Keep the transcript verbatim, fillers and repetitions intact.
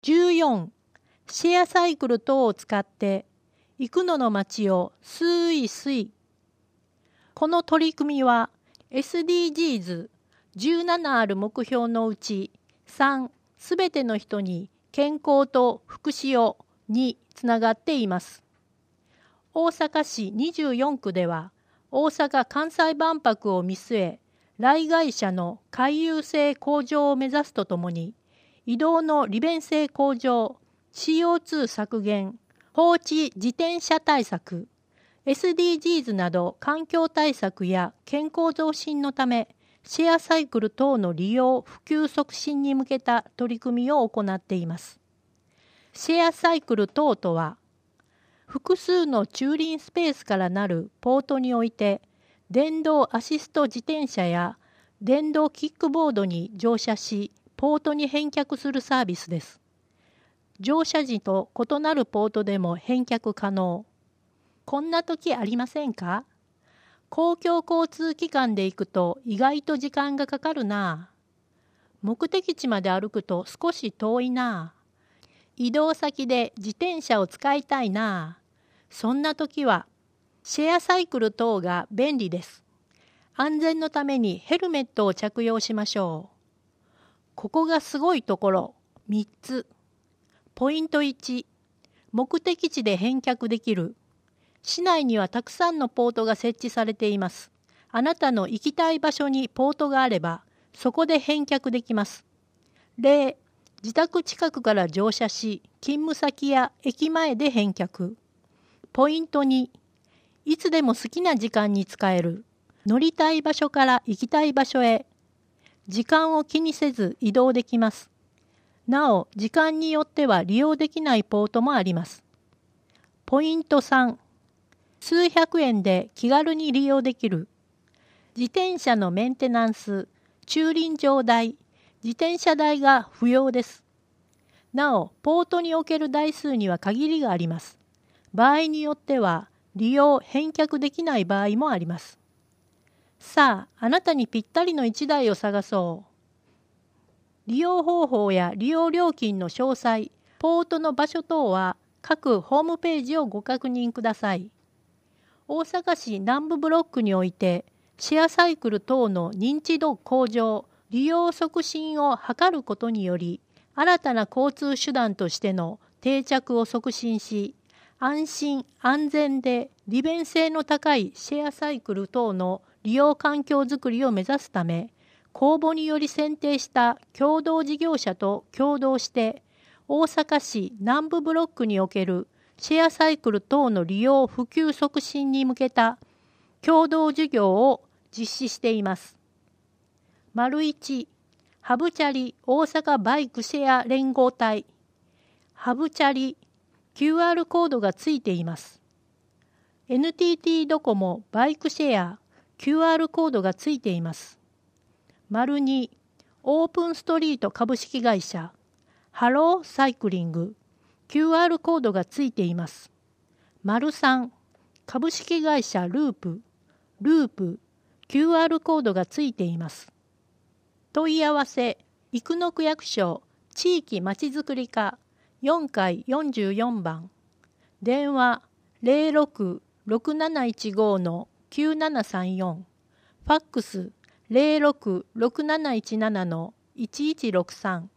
じゅうよん、シェアサイクル等を使って幾野の町をスイスイ。この取り組みは エスディージーズじゅうなな ある目標のうちさん、すべての人に健康と福祉をにつながっています。大阪市にじゅうよんくでは大阪・関西万博を見据え、来街者の回遊性向上を目指すとともに、移動の利便性向上、シーオーツー 削減、放置自転車対策、エスディージーズ など環境対策や健康増進のため、シェアサイクル等の利用・普及促進に向けた取り組みを行っています。シェアサイクル等とは、複数の駐輪スペースからなるポートにおいて、電動アシスト自転車や電動キックボードに乗車し、ポートに返却するサービスです。乗車時と異なるポートでも返却可能。こんな時ありませんか？公共交通機関で行くと意外と時間がかかるな。目的地まで歩くと少し遠いな。移動先で自転車を使いたいな。そんな時はシェアサイクル等が便利です。安全のためにヘルメットを着用しましょう。ここがすごいところみっつ。ポイントいち、目的地で返却できる。市内にはたくさんのポートが設置されています。あなたの行きたい場所にポートがあれば、そこで返却できます。例、自宅近くから乗車し、勤務先や駅前で返却。ポイントに、いつでも好きな時間に使える。乗りたい場所から行きたい場所へ。時間を気にせず移動できます。なお、時間によっては利用できないポートもあります。ポイントさん、数百円で気軽に利用できる。自転車のメンテナンス、駐輪場代、自転車代が不要です。なお、ポートにおける台数には限りがあります。場合によっては、利用・返却できない場合もあります。さあ、あなたにぴったりのいちだいを探そう。利用方法や利用料金の詳細、ポートの場所等は各ホームページをご確認ください。大阪市南部ブロックにおいて、シェアサイクル等の認知度向上、利用促進を図ることにより、新たな交通手段としての定着を促進し、安心・安全で利便性の高いシェアサイクル等の利用環境づくりを目指すため、公募により選定した共同事業者と共同して、大阪市南部ブロックにおけるシェアサイクル等の利用普及促進に向けた共同事業を実施しています。丸いち、ハブチャリ大阪バイクシェア連合体。ハブチャリ、キューアール コードがついています。エヌティーティー ドコモバイクシェア、キューアール コードがついています。丸に、オープンストリート株式会社、ハローサイクリング、キューアール コードがついています。丸さん、株式会社ループ、ループ、キューアール コードがついています。問い合わせ、生野区役所地域まちづくり課よんかいよんじゅうよんばん、電話 ゼロろく ろくなないちご きゅうななさんよん、ファックス ゼロろく ろくなないちなな いちいちろくさん